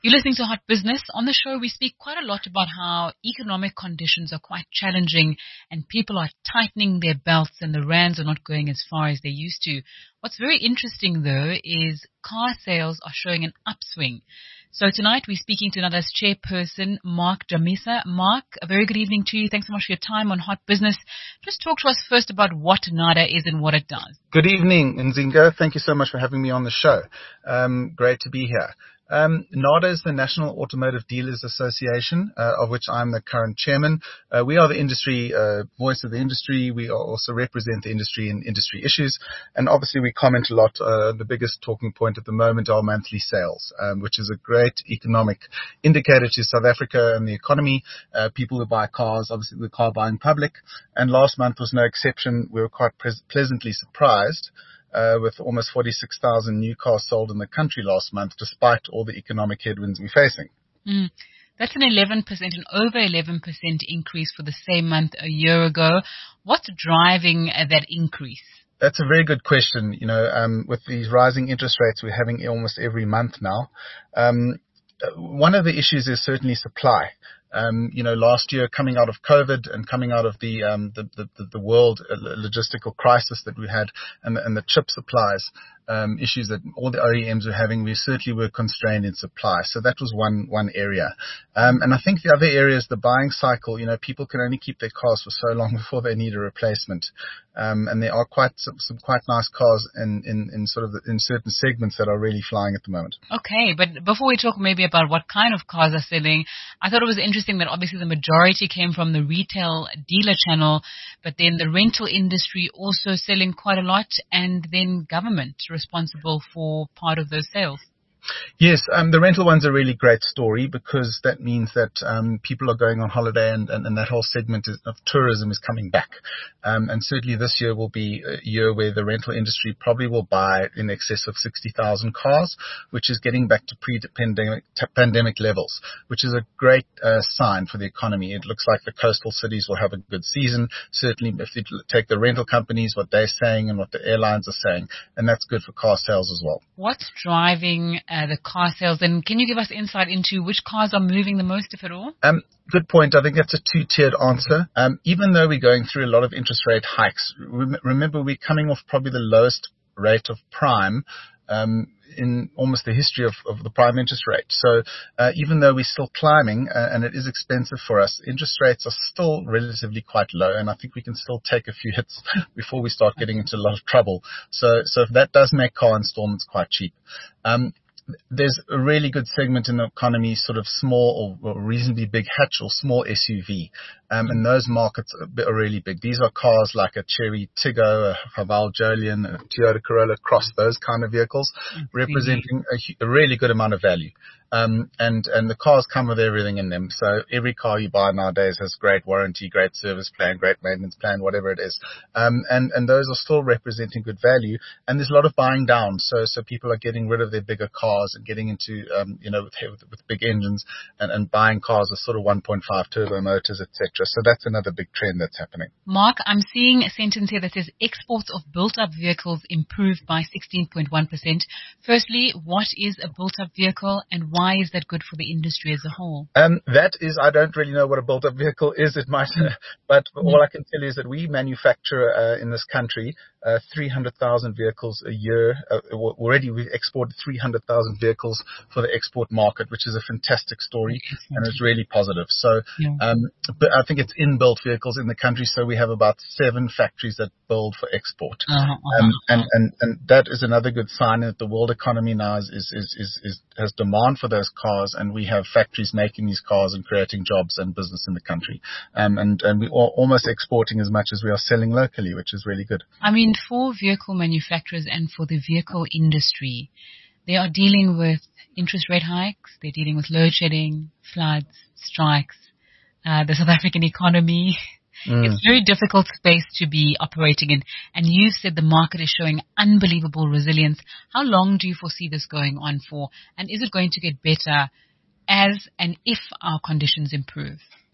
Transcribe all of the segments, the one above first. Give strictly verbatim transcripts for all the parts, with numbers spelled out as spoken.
You're listening to Hot Business. On the show, we speak quite a lot about how economic conditions are quite challenging and people are tightening their belts and the rands are not going as far as they used to. What's very interesting, though, is car sales are showing an upswing. So tonight, we're speaking to NADA's chairperson, Mark Dambisa. Mark, a very good evening to you. Thanks so much for your time on Hot Business. Just talk to us first about what NADA is and what it does. Good evening, Nzinga. Thank you so much for having me on the show. Um, great to be here. Um, NADA is the National Automotive Dealers Association, uh, of which I'm the current chairman. Uh, we are the industry, uh, voice of the industry. We also represent the industry in industry issues. And obviously we comment a lot. Uh, the biggest talking point at the moment are monthly sales, um, which is a great economic indicator to South Africa and the economy. Uh, people who buy cars, obviously the car buying public. And last month was no exception. We were quite pre- pleasantly surprised. Uh, with almost forty-six thousand new cars sold in the country last month, despite all the economic headwinds we're facing. Mm. That's an eleven percent, an over eleven percent increase for the same month a year ago. What's driving uh, that increase? That's a very good question. You know, um, with these rising interest rates we're having almost every month now, um, one of the issues is certainly supply. Um, you know, last year coming out of COVID and coming out of the, um, the, the, the world logistical crisis that we had and, and the chip supplies, um, issues that all the O E Ms were having, we certainly were constrained in supply. So that was one, one area. Um, and I think the other area is the buying cycle. You know, people can only keep their cars for so long before they need a replacement. Um, and there are quite some, some quite nice cars in, in, in sort of the, in certain segments that are really flying at the moment. Okay. But before we talk maybe about what kind of cars are selling, I thought it was interesting that obviously the majority came from the retail dealer channel, but then the rental industry also selling quite a lot, and then government responsible for part of those sales. Yes, um, the rental one's a really great story because that means that um, people are going on holiday and, and, and that whole segment is, of tourism is coming back. Um, and certainly this year will be a year where the rental industry probably will buy in excess of sixty thousand cars, which is getting back to pre-pandemic pandemic levels, which is a great uh, sign for the economy. It looks like the coastal cities will have a good season. Certainly if you take the rental companies, what they're saying and what the airlines are saying, and that's good for car sales as well. What's driving Uh, the car sales, and can you give us insight into which cars are moving the most, if at all? Um, good point. I think that's a two-tiered answer. Um, even though we're going through a lot of interest rate hikes, rem- remember we're coming off probably the lowest rate of prime um, in almost the history of, of the prime interest rate. So uh, even though we're still climbing uh, and it is expensive for us, interest rates are still relatively quite low, and I think we can still take a few hits before we start getting into a lot of trouble. So so that does make car installments quite cheap. Um, There's a really good segment in the economy, sort of small or, or reasonably big hatch or small S U V. Um, and those markets are really big. These are cars like a Chery Tiggo, a Haval Jolion, a Toyota Corolla Cross, those kind of vehicles, mm-hmm. representing a, a really good amount of value. Um, and, and the cars come with everything in them. So every car you buy nowadays has great warranty, great service plan, great maintenance plan, whatever it is. Um, and, and those are still representing good value. And there's a lot of buying down. So, so people are getting rid of their bigger cars and getting into, um, you know, with, with, with big engines and, and buying cars with sort of one point five turbo motors, et cetera. So that's another big trend that's happening. Mark, I'm seeing a sentence here that says exports of built-up vehicles improved by sixteen point one percent. Firstly, what is a built-up vehicle and why Why is that good for the industry as a whole? Um, that is, I don't really know what a built-up vehicle is. It might, but all I can tell you is that we manufacture uh, in this country uh, three hundred thousand vehicles a year. Uh, already we've exported three hundred thousand vehicles for the export market, which is a fantastic story, Excellent. And it's really positive. So, yeah. um, but I think it's in-built vehicles in the country. So we have about seven factories that build for export, uh-huh, uh-huh. Um, and and and that is another good sign that the world economy now is is is, is, is has demand for those cars, and we have factories making these cars and creating jobs and business in the country. Um, and, and we are almost exporting as much as we are selling locally, which is really good. I mean, for vehicle manufacturers and for the vehicle industry, they are dealing with interest rate hikes, they're dealing with load shedding, floods, strikes, uh, the South African economy. Mm. It's a very difficult space to be operating in. And you've said the market is showing unbelievable resilience. How long do you foresee this going on for? And is it going to get better as and if our conditions improve?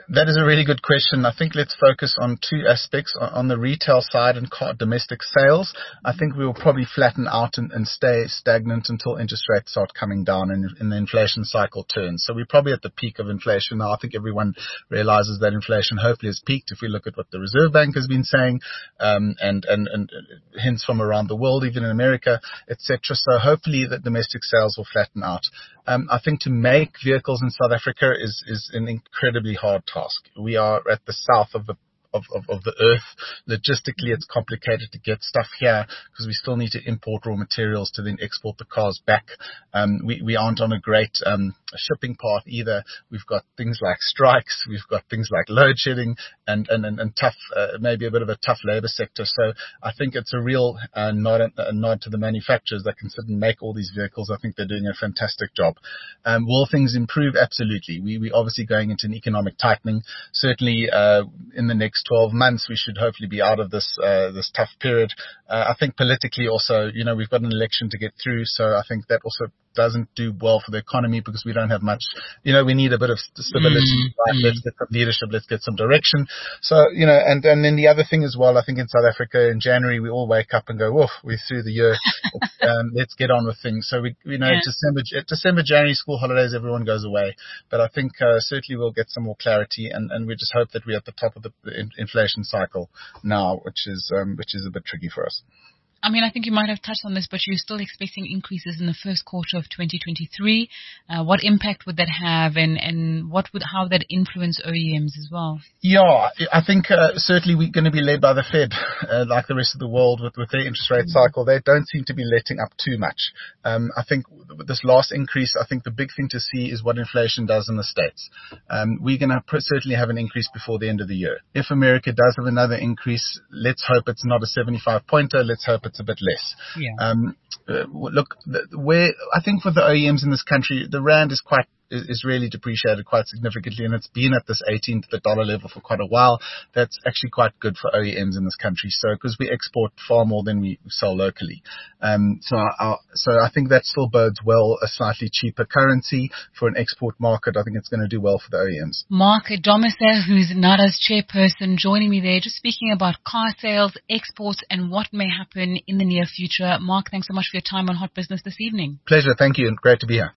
That is a really good question. I think let's focus on two aspects. On the retail side and car domestic sales, I think we will probably flatten out and, and stay stagnant until interest rates start coming down and, and the inflation cycle turns. So we're probably at the peak of inflation now. I think everyone realizes that inflation hopefully has peaked if we look at what the Reserve Bank has been saying, um, and, and, and hints from around the world, even in America, et cetera. So hopefully the domestic sales will flatten out. Um, I think to make vehicles in South Africa is, is an incredibly hard task. We are at the south of the Of, of, of the earth. Logistically, it's complicated to get stuff here because we still need to import raw materials to then export the cars back. Um, we, we aren't on a great um, shipping path either. We've got things like strikes. We've got things like load shedding and, and, and, and tough, uh, maybe a bit of a tough labor sector. So I think it's a real uh, nod, a nod to the manufacturers that can sit and make all these vehicles. I think they're doing a fantastic job. Um, will things improve? Absolutely. We, we're obviously going into an economic tightening. Certainly uh, in the next twelve months, we should hopefully be out of this uh, this tough period. Uh, I think politically also, you know, we've got an election to get through, so I think that also doesn't do well for the economy because we don't have much, you know, we need a bit of stability. Mm, right? mm. Let's get some leadership, let's get some direction. So, you know, and, and then the other thing as well, I think in South Africa in January, we all wake up and go, woof, we're through the year. um, let's get on with things. So we, you know, yeah. December, December, January school holidays, everyone goes away. But I think uh, certainly we'll get some more clarity and, and we just hope that we're at the top of the inflation cycle now, which is, um, which is a bit tricky for us. I mean, I think you might have touched on this, but you're still expecting increases in the first quarter of twenty twenty-three. Uh, what impact would that have, and, and what would how would that influence O E Ms as well? Yeah, I think uh, certainly we're going to be led by the Fed, uh, like the rest of the world with, with their interest rate cycle. They don't seem to be letting up too much. Um, I think with this last increase, I think the big thing to see is what inflation does in the States. Um, we're going to pr- certainly have an increase before the end of the year. If America does have another increase, let's hope it's not a seventy-five pointer. Let's hope it's a bit less. Yeah. Um, uh, look, the, where I think for the O E Ms in this country, the rand is quite is really depreciated quite significantly, and it's been at this eighteen to the dollar level for quite a while. That's actually quite good for O E Ms in this country. So, because we export far more than we sell locally. Um, so, our, so I think that still bodes well, a slightly cheaper currency for an export market. I think it's going to do well for the O E Ms. Mark Domesser, who's NADA's chairperson, joining me there, just speaking about car sales, exports, and what may happen in the near future. Mark, thanks so much for your time on Hot Business this evening. Pleasure. Thank you, and great to be here.